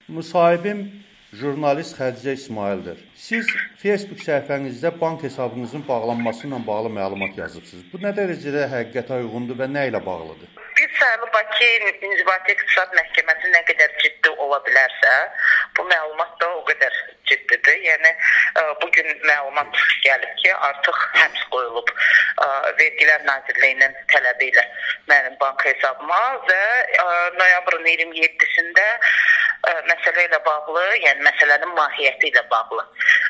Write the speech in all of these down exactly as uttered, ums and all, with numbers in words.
Müsahibim jurnalist Xədicə İsmaildir. Siz Facebook səhifənizdə bank hesabınızın bağlanması ilə bağlı məlumat yazıbsınız. Bu nə dərəcədə həqiqətə uyğundur və nə ilə bağlıdır? Bir sayılı Bakı İnzibati İqtisad Məhkəməsi nə qədər ciddi ola bilərsə, bu məlumat da o qədər ciddidir. Yəni bugün məlumat gəlib ki, artıq həbs qoyulub Vergilər Nazirliyinin tələbi ilə mənim bank hesabıma və noyabrın iyirmi yeddisində məsələ ilə bağlı, yəni məsələnin mahiyyəti ilə bağlı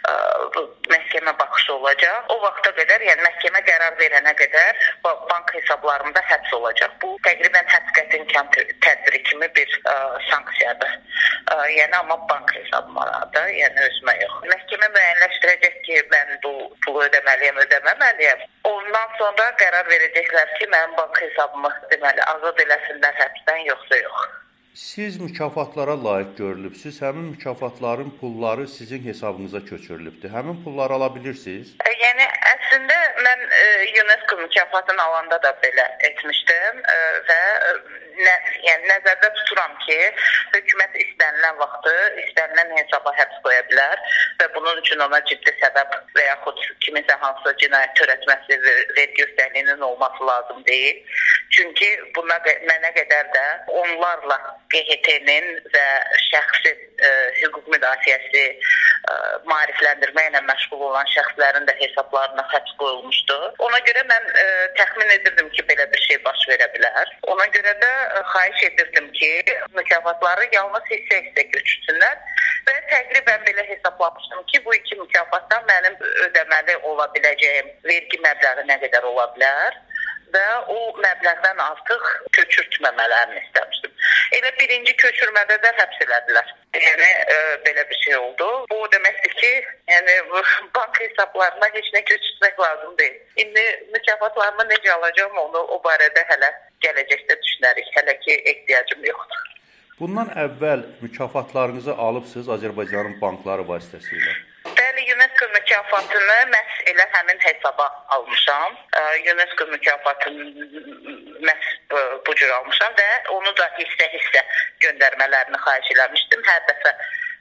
məhkəmə baxışı olacaq. O vaxta qədər, yəni məhkəmə qərar verənə qədər bank hesablarımda həbs olacaq. Bu təqribən həbs qəti imkan tədbiri kimi bir sanksiyadır. Yəni amma bank hesabıma da, yəni özümə yox. Məhkəmə müəyyənləşdirəcək ki, mən bu pulu ödəməliyəm, ödəməməliyəm. Ondan sonra qərar verəcəklər ki, mənim bank hesabımı deməli azad eləsinlər həbsdən yoxsa yox. Siz mükafatlara layiq görülübsünüz. Həmin mükafatların pulları sizin hesabınıza köçürülübdür. Həmin pulları ala bilirsiniz? Yəni əslində mən UNESCO mükafatını alanda da belə etmişdim və nə, yəni nəzərdə tuturam ki, hökumət istənilən vaxtı istənilən hesaba həbs qoya bilər və bunun üçün ona ciddi səbəb və yaxud kiminsə hansısa cinayət törətməsi vergi öhdəliyinin olması lazım deyil. Çünki buna mənə qədər də onlarla Q H T-nin və şəxsi ə, hüquq müdafiəsi ə, maarifləndirmə ilə məşğul olan şəxslərin də hesablarına həbs qoyulmuşdu. Ona görə mən ə, təxmin edirdim ki, belə bir şey baş verə bilər. Ona görə də ə, xahiş edirdim ki, mükafatları yalnız hissə-hissə köçürsünlər və təqribən belə hesablamışdım ki, bu iki mükafatdan mənim ödəməli ola biləcəyim vergi məbləği nə qədər ola bilər və o məbləğdən artıq köçürtməmələrini istəmişdim. Elə birinci köçürmədə də həbs elədilər. Yəni e, belə bir şey oldu. Bu deməkdir ki, yəni bank hesablarına heç nə köçürtmək lazım deyil. İndi mükafatlarımı necə alacağım onu o barədə hələ gələcəkdə düşünərik. Hələ ki ehtiyacım yoxdur. Bundan əvvəl mükafatlarınızı alıbsınız Azərbaycanın bankları vasitəsilə. Bəli, UNESCO mükafatını məhz elə həmin hesaba almışam. UNESCO mükafatını məhz bu cür almışam və onu da hissə-hissə göndərmələrini xahiş eləmişdim. Hər dəfə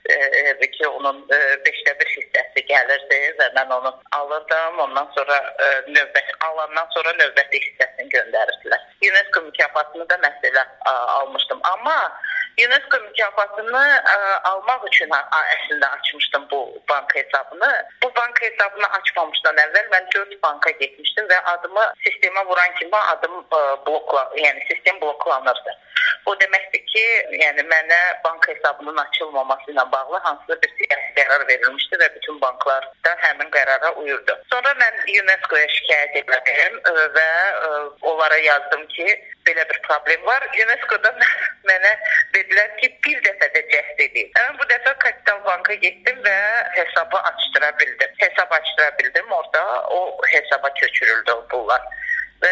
e, ki, onun e, beşdə bir hissəsi gəlirdi və mən onu alırdım. Ondan sonra e, növbət, alandan sonra növbəti hissəsini göndərirdilər. UNESCO mükafatını da məhz elə almışdım. Amma UNESCO mükafatını ə, almaq üçün ə, əslində açmışdım bu bank hesabını. Bu bank hesabını açmamışdan əvvəl mən dörd banka getmişdim və adımı sistemə vuran kimi adım ə, blokla, yəni sistem bloklanırdı. O deməkdir ki, yəni mənə bank hesabının açılmaması ilə bağlı hansısa bir siyasi qərar verilmişdi və bütün banklar da həmin qərara uyurdu. Sonra mən UNESCO-ya şikayət etdim və ə, onlara yazdım ki, belə bir problem var. UNESCO-da mənə dedilər ki, bir dəfə də cəhd edin. Mən bu dəfə Kapital Banka getdim və hesabı açdıra bildim. Hesab açdıra bildim, orada o hesaba köçürüldü o pullar. Və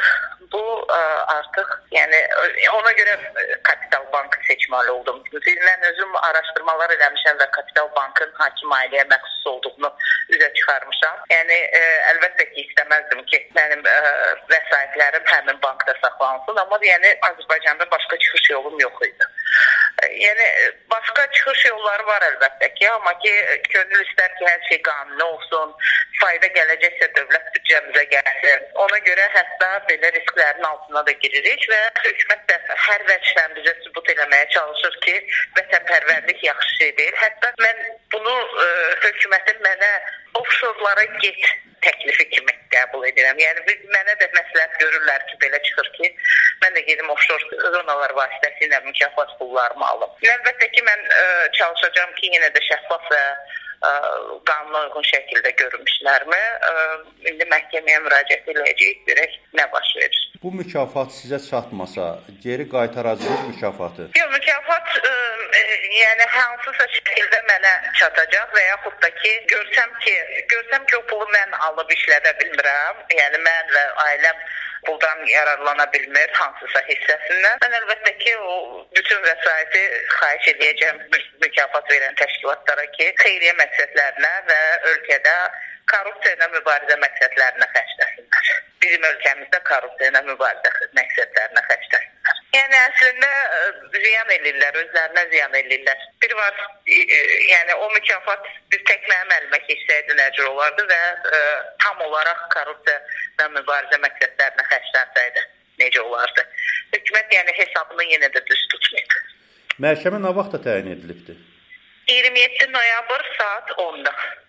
bu artıq, yəni ona görə Kapital Bankı seçməli oldum. Mən özüm araşdırmalar eləmişəm və Kapital Bankın hakim ailəyə məxsus olduğunu üzə çıxarmışam. Yəni əlbəttə ki, istəməzdim ki, mənim vəsaitlərim həmin bankda saxlansın, amma yəni Azərbaycanda başqa çıxış yolum yox idi. Yəni başqa çıxış yolları var əlbəttə ki, amma ki könül istər ki, hər şey qanuni olsun, fayda gələcəksə dövlət büdcəmizə gəlsin. Ona görə hətta belə risklərin altına da giririk və hökumət də hər vəchdən bizə sübut eləməyə çalışır ki, vətənpərvərlik yaxşı şey deyil. Hətta mən bunu ə, hökumətin mənə offshore-lara get təklifi kimi qəbul edirəm. Yəni mənə də məsləhət görürlər ki, belə çıxır ki, mən də gedim offshore zonalar vasitəsilə mükafat pullarımı alım. Əlbəttə ki, mən ə, çalışacağam ki, yenə də şəffaf və ə, qanuna uyğun şəkildə görünmüşlərimi ə, indi məhkəməyə müraciət edəcəyik, görək nə baş verir. Bu mükafat sizə çatmasa, geri qaytaracağınız mükafatı? Yox, mükafat ə, yəni hansısa şəkildə mənə çatacaq və yaxud da ki, görsəm ki, görsəm ki, o pulu mən alıb işlədə bilmirəm, yəni mən və ailəm puldan yararlana bilmir hansısa hissəsindən. Mən əlbəttə ki, o bütün vəsaiti xahiş edəcəm mükafat verən təşkilatlara ki, xeyriyyə məqsədlərinə və ölkədə korrupsiya ilə mübarizə məqsədlərinə xərcləsinlər. Bizim ölkəmizdə korrupsiya ilə mübarizə məqsədlərinə xərcləsinlər. Yəni əslində ziyan edirlər, özlərinə ziyan edirlər. Bir var, yəni o mükafat bir tək mənim əlimə keçsəydi nə cür olardı və ə, tam olaraq korrupsiya mübarizə məqsədlərinə xərclənsəydi necə olardı? Hökumət yəni hesabını yenə də düz tutmayıb. Məhkəmə nə vaxtda təyin edilibdir? iyirmi yeddi noyabr saat onda.